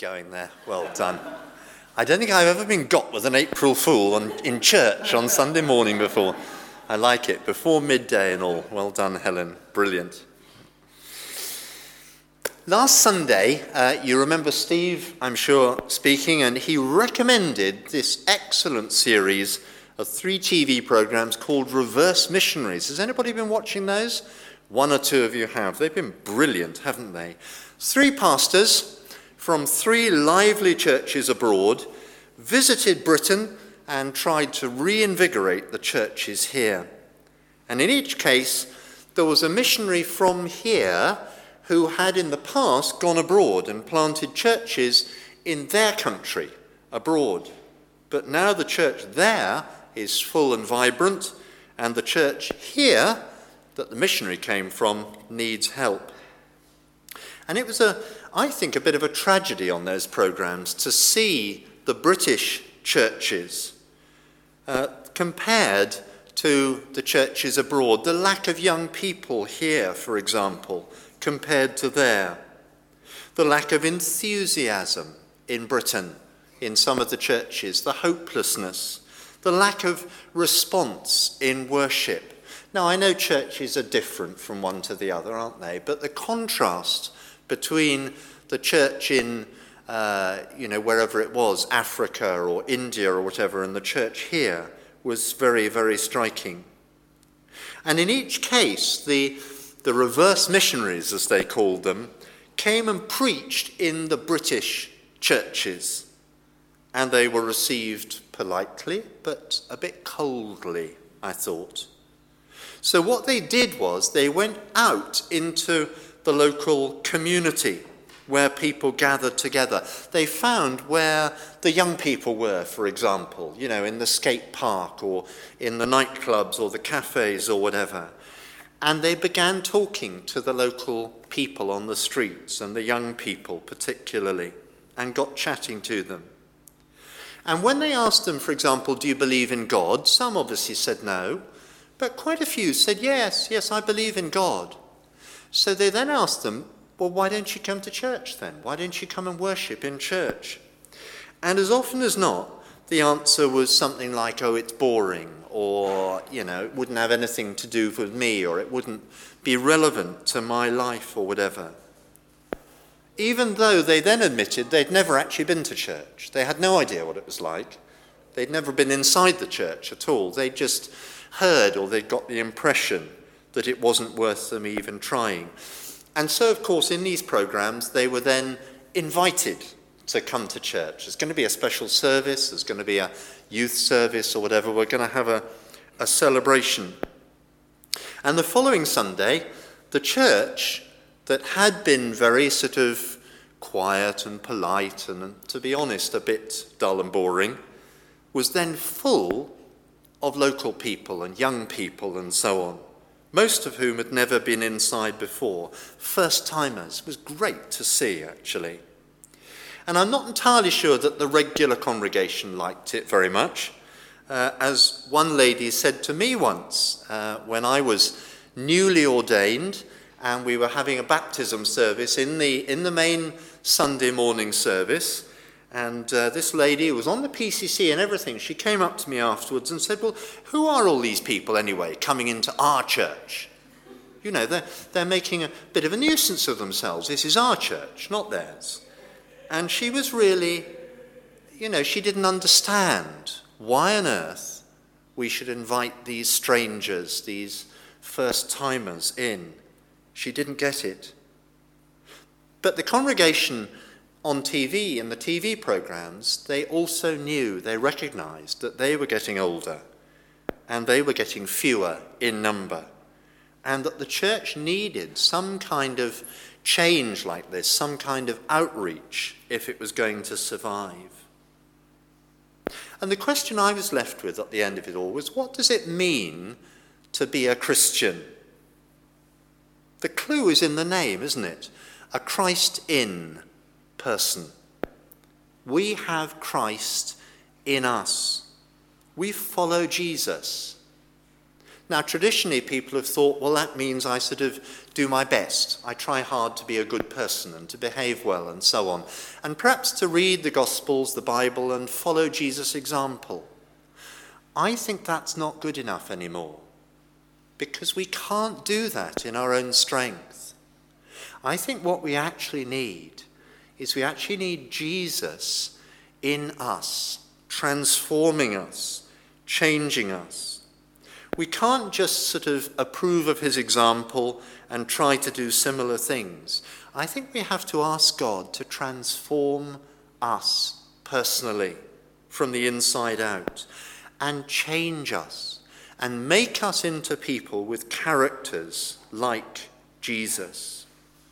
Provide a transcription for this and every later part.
going there. Well done. I don't think I've ever been got with an April Fool in church on Sunday morning before. I like it. Before midday and all. Well done, Helen. Brilliant. Last Sunday, you remember Steve, I'm sure, speaking, and he recommended this excellent series of 3 TV programs called Reverse Missionaries. Has anybody been watching those? 1 or 2 of you have. They've been brilliant, haven't they? 3 pastors from 3 lively churches abroad visited Britain and tried to reinvigorate the churches here. And in each case, there was a missionary from here who had in the past gone abroad and planted churches in their country, abroad. But now the church there is full and vibrant, and the church here that the missionary came from needs help. And it was, I think, a bit of a tragedy on those programs to see the British churches compared to the churches abroad. The lack of young people here, for example, compared to there. The lack of enthusiasm in Britain, in some of the churches. The hopelessness. The lack of response in worship. Now, I know churches are different from one to the other, aren't they? But the contrast between the church in, wherever it was, Africa or India or whatever, and the church here was very, very striking. And in each case, the reverse missionaries, as they called them, came and preached in the British churches. And they were received politely, but a bit coldly, I thought. So what they did was they went out into the local community where people gathered together. They found where the young people were, for example, in the skate park or in the nightclubs or the cafes or whatever. And they began talking to the local people on the streets, and the young people particularly, and got chatting to them. And when they asked them, for example, do you believe in God? Some obviously said no, but quite a few said, yes, I believe in God. So they then asked them, well, why don't you come to church then? Why don't you come and worship in church? And as often as not, the answer was something like, oh, it's boring, or, it wouldn't have anything to do with me, or it wouldn't be relevant to my life, or whatever. Even though they then admitted they'd never actually been to church. They had no idea what it was like. They'd never been inside the church at all. They'd just heard, or they'd got the impression that it wasn't worth them even trying. And so, of course, in these programs, they were then invited to come to church. There's going to be a special service, there's going to be a youth service or whatever. We're going to have a celebration. And the following Sunday, the church that had been very sort of quiet and polite and, to be honest, a bit dull and boring, was then full of local people and young people and so on, most of whom had never been inside before. First-timers. It was great to see, actually. And I'm not entirely sure that the regular congregation liked it very much. As one lady said to me once, when I was newly ordained and we were having a baptism service in the main Sunday morning service, and this lady was on the PCC and everything. She came up to me afterwards and said, well, who are all these people anyway coming into our church? They're making a bit of a nuisance of themselves. This is our church, not theirs. And she was really, she didn't understand why on earth we should invite these strangers, these first-timers in. She didn't get it. But the congregation on TV, in the TV programs, they also knew, they recognized that they were getting older and they were getting fewer in number, and that the church needed some kind of change like this, some kind of outreach if it was going to survive. And the question I was left with at the end of it all was, what does it mean to be a Christian? The clue is in the name, isn't it? A Christ-in person. We have Christ in us. We follow Jesus. Now, traditionally, people have thought, well, that means I sort of do my best. I try hard to be a good person and to behave well and so on. And perhaps to read the Gospels, the Bible, and follow Jesus' example. I think that's not good enough anymore, because we can't do that in our own strength. I think what we actually need is we actually need Jesus in us, transforming us, changing us. We can't just sort of approve of his example and try to do similar things. I think we have to ask God to transform us personally from the inside out and change us and make us into people with characters like Jesus.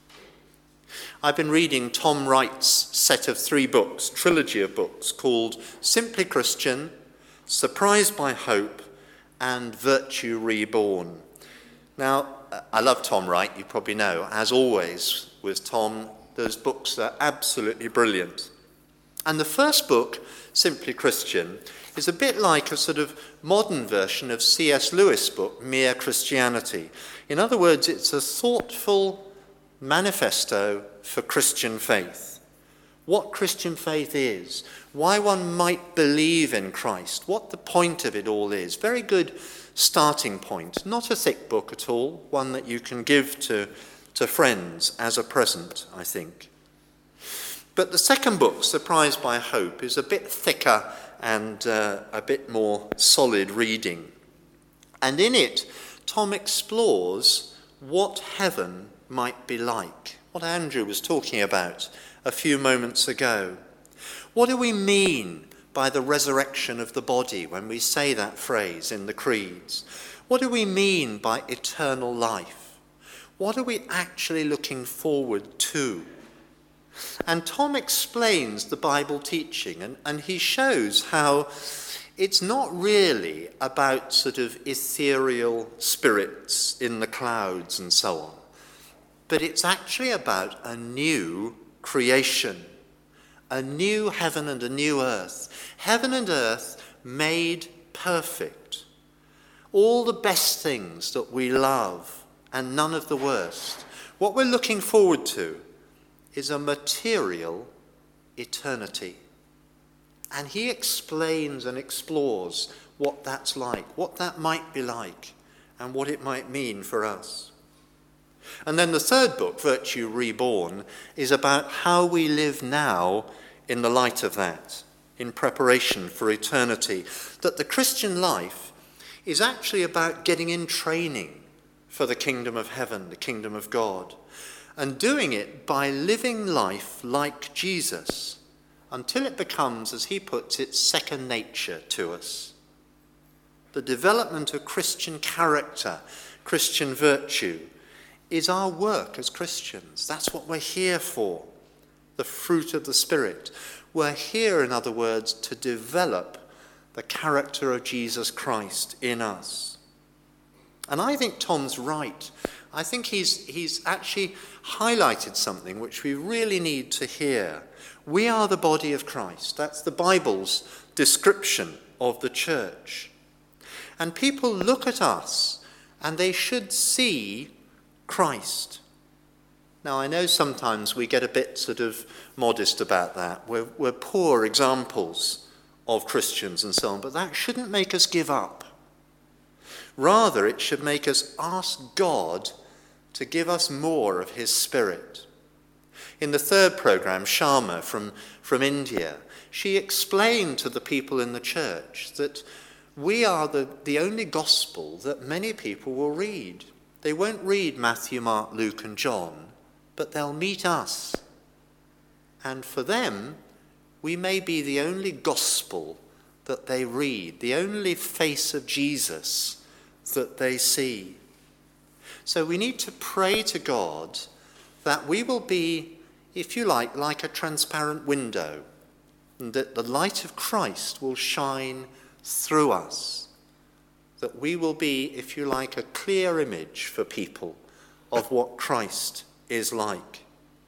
I've been reading Tom Wright's set of 3 books, trilogy of books, called Simply Christian, Surprised by Hope, and Virtue Reborn. Now, I love Tom Wright, you probably know. As always with Tom, those books are absolutely brilliant. And the first book, Simply Christian, is a bit like a sort of modern version of C.S. Lewis' book, Mere Christianity. In other words, it's a thoughtful manifesto for Christian faith. What Christian faith is, why one might believe in Christ, what the point of it all is. Very good starting point. Not a thick book at all, one that you can give to friends as a present, I think. But the second book, Surprised by Hope, is a bit thicker and a bit more solid reading. And in it, Tom explores what heaven might be like, what Andrew was talking about a few moments ago. What do we mean by the resurrection of the body when we say that phrase in the creeds? What do we mean by eternal life? What are we actually looking forward to? And Tom explains the Bible teaching, and he shows how it's not really about sort of ethereal spirits in the clouds and so on, but it's actually about a new creation, a new heaven and a new earth. Heaven and earth made perfect. All the best things that we love and none of the worst. What we're looking forward to is a material eternity. And he explains and explores what that's like, what that might be like, and what it might mean for us. And then the third book, Virtue Reborn, is about how we live now in the light of that, in preparation for eternity. That the Christian life is actually about getting in training for the kingdom of heaven, the kingdom of God, and doing it by living life like Jesus until it becomes, as he puts it, second nature to us. The development of Christian character, Christian virtue, is our work as Christians. That's what we're here for, the fruit of the Spirit. We're here, in other words, to develop the character of Jesus Christ in us. And I think Tom's right. I think he's actually highlighted something which we really need to hear. We are the body of Christ. That's the Bible's description of the church. And people look at us and they should see Christ. Now, I know sometimes we get a bit sort of modest about that. We're poor examples of Christians and so on, but that shouldn't make us give up. Rather, it should make us ask God to give us more of his Spirit. In the third program, Sharma from India, she explained to the people in the church that we are the only gospel that many people will read. They won't read Matthew, Mark, Luke, and John, but they'll meet us. And for them, we may be the only gospel that they read, the only face of Jesus that they see. So we need to pray to God that we will be, if you like a transparent window, and that the light of Christ will shine through us, that we will be, if you like, a clear image for people of what Christ is like.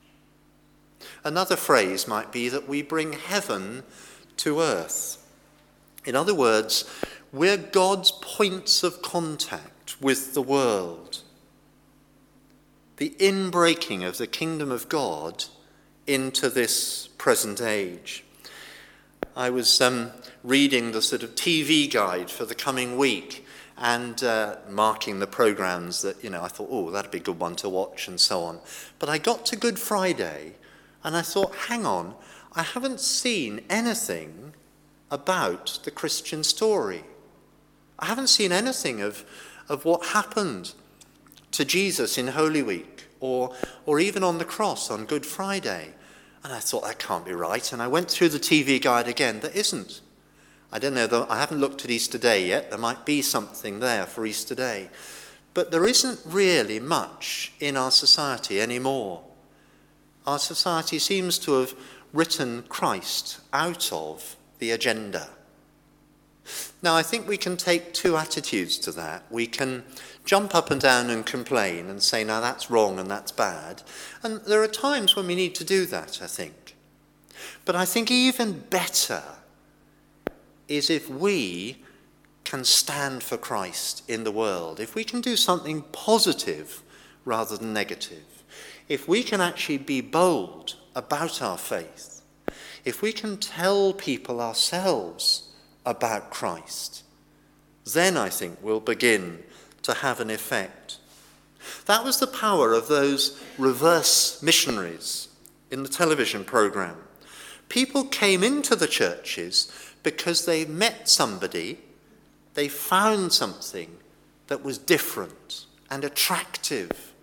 Another phrase might be that we bring heaven to earth. In other words, we're God's points of contact with the world. the inbreaking of the kingdom of God into this present age. I was reading the sort of TV guide for the coming week and marking the programs that, I thought, oh, that'd be a good one to watch and so on. But I got to Good Friday and I thought, hang on, I haven't seen anything about the Christian story. I haven't seen anything of what happened to Jesus in Holy Week or even on the cross on Good Friday. And I thought, that can't be right. And I went through the TV guide again. There isn't. I don't know, though, I haven't looked at Easter Day yet. There might be something there for Easter Day. But there isn't really much in our society anymore. Our society seems to have written Christ out of the agenda. Now, I think we can take two attitudes to that. We can jump up and down and complain and say, now that's wrong and that's bad. And there are times when we need to do that, I think. But I think even better is if we can stand for Christ in the world, if we can do something positive rather than negative, if we can actually be bold about our faith, if we can tell people ourselves about Christ, then I think we'll begin to have an effect. That was the power of those reverse missionaries in the television program. People came into the churches because they met somebody, they found something that was different and attractive.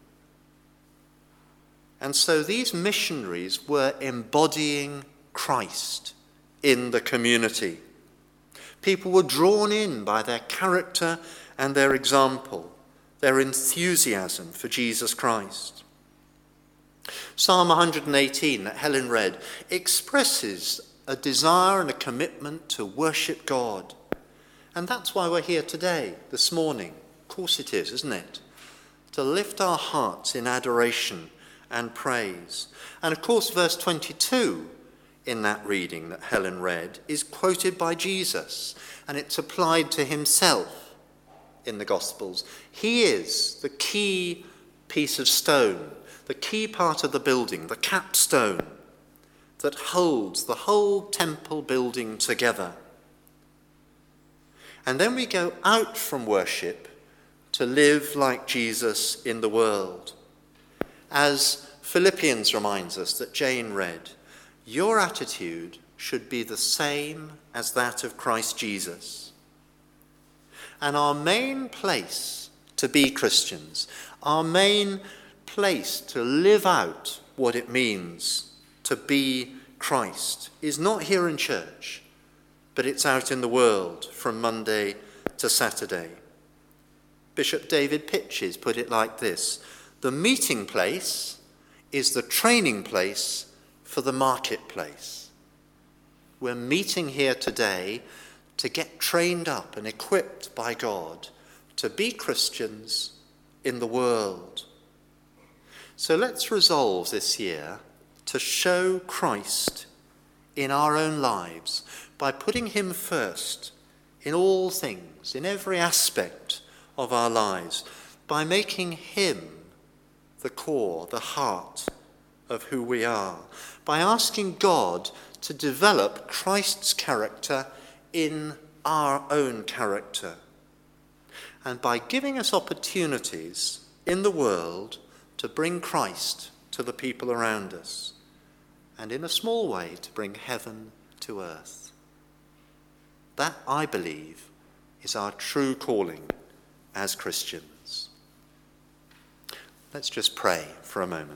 And so these missionaries were embodying Christ in the community. People were drawn in by their character and their example, their enthusiasm for Jesus Christ. Psalm 118 that Helen read expresses a desire and a commitment to worship God. And that's why we're here today, this morning. Of course it is, isn't it? To lift our hearts in adoration and praise. And of course, verse 22 in that reading that Helen read is quoted by Jesus, and it's applied to himself in the Gospels. He is the key piece of stone, the key part of the building, the capstone that holds the whole temple building together. And then we go out from worship to live like Jesus in the world. As Philippians reminds us that Jane read, your attitude should be the same as that of Christ Jesus. And our main place to be Christians, our main place to live out what it means to be Christ, is not here in church, but it's out in the world from Monday to Saturday. Bishop David Pitches put it like this: the meeting place is the training place for the marketplace. We're meeting here today to get trained up and equipped by God to be Christians in the world. So let's resolve this year to show Christ in our own lives by putting him first in all things, in every aspect of our lives, by making him the core, the heart of who we are, by asking God to develop Christ's character in our own character, and by giving us opportunities in the world to bring Christ to the people around us, and in a small way to bring heaven to earth. That, I believe, is our true calling as Christians. Let's just pray for a moment.